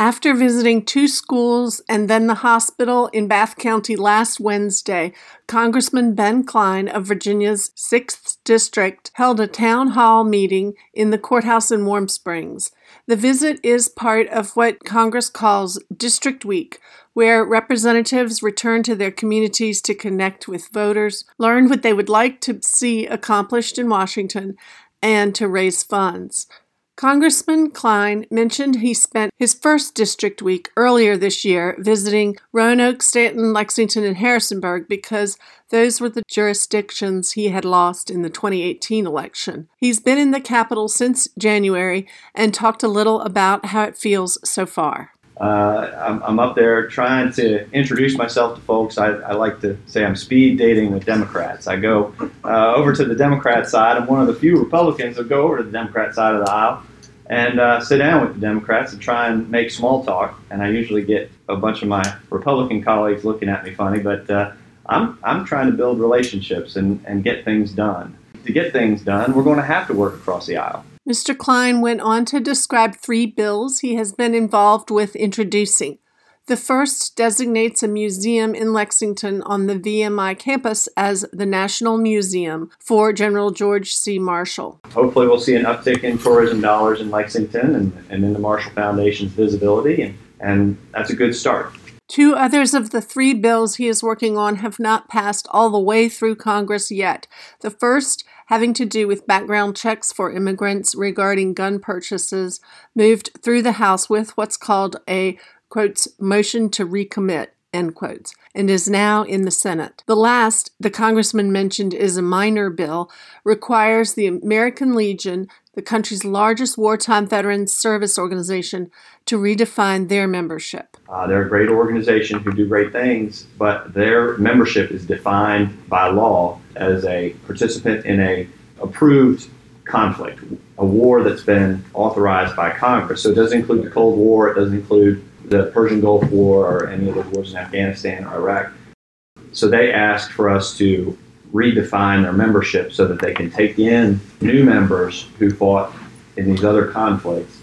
After visiting 2 schools and then the hospital in Bath County last Wednesday, Congressman Ben Cline of Virginia's 6th District held a town hall meeting in the courthouse in Warm Springs. The visit is part of what Congress calls District Week, where representatives return to their communities to connect with voters, learn what they would like to see accomplished in Washington, and to raise funds. Congressman Cline mentioned he spent his first district week earlier this year visiting Roanoke, Stanton, Lexington, and Harrisonburg because those were the jurisdictions he had lost in the 2018 election. He's been in the Capitol since January and talked a little about how it feels so far. I'm up there trying to introduce myself to folks. I like to say I'm speed dating with Democrats. I go over to the Democrat side. I'm one of the few Republicans that go over to the Democrat side of the aisle and sit down with the Democrats and try and make small talk. And I usually get a bunch of my Republican colleagues looking at me funny, but I'm trying to build relationships and get things done. To get things done, we're going to have to work across the aisle. Mr. Cline went on to describe 3 bills he has been involved with introducing. The first designates a museum in Lexington on the VMI campus as the National Museum for General George C. Marshall. Hopefully we'll see an uptick in tourism dollars in Lexington and in the Marshall Foundation's visibility, and that's a good start. 2 others of the 3 bills he is working on have not passed all the way through Congress yet. The first, having to do with background checks for immigrants regarding gun purchases, moved through the House with what's called a, quotes, motion to recommit, end quotes, and is now in the Senate. The last, the congressman mentioned, is a minor bill, requires the American Legion, the country's largest wartime veterans service organization, to redefine their membership. They're a great organization who do great things, but their membership is defined by law as a participant in a approved conflict, a war that's been authorized by Congress. So it doesn't include the Cold War, it doesn't include the Persian Gulf War or any of the wars in Afghanistan or Iraq. So they asked for us to redefine their membership so that they can take in new members who fought in these other conflicts.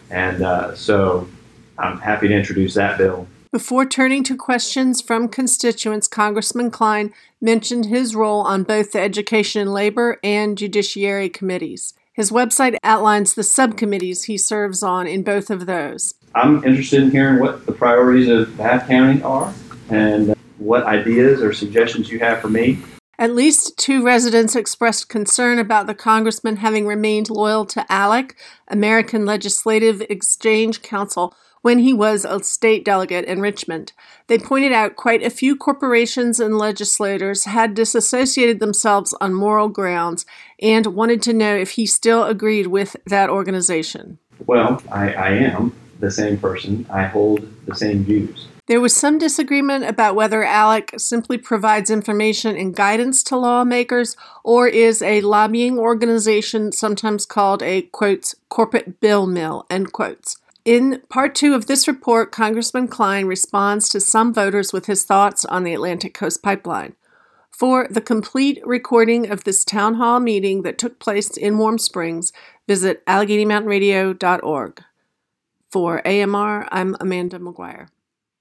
And so I'm happy to introduce that bill. Before turning to questions from constituents, Congressman Cline mentioned his role on both the Education and Labor and Judiciary committees. His website outlines the subcommittees he serves on in both of those. I'm interested in hearing what the priorities of Bath County are and what ideas or suggestions you have for me. At least 2 residents expressed concern about the congressman having remained loyal to ALEC, American Legislative Exchange Council, when he was a state delegate in Richmond. They pointed out quite a few corporations and legislators had disassociated themselves on moral grounds and wanted to know if he still agreed with that organization. Well, I am the same person. I hold the same views. There was some disagreement about whether ALEC simply provides information and guidance to lawmakers or is a lobbying organization sometimes called a, quotes, corporate bill mill, end quotes. In Part 2 of this report, Congressman Cline responds to some voters with his thoughts on the Atlantic Coast Pipeline. For the complete recording of this town hall meeting that took place in Warm Springs, visit AlleghenyMountainRadio.org. For AMR, I'm Amanda McGuire.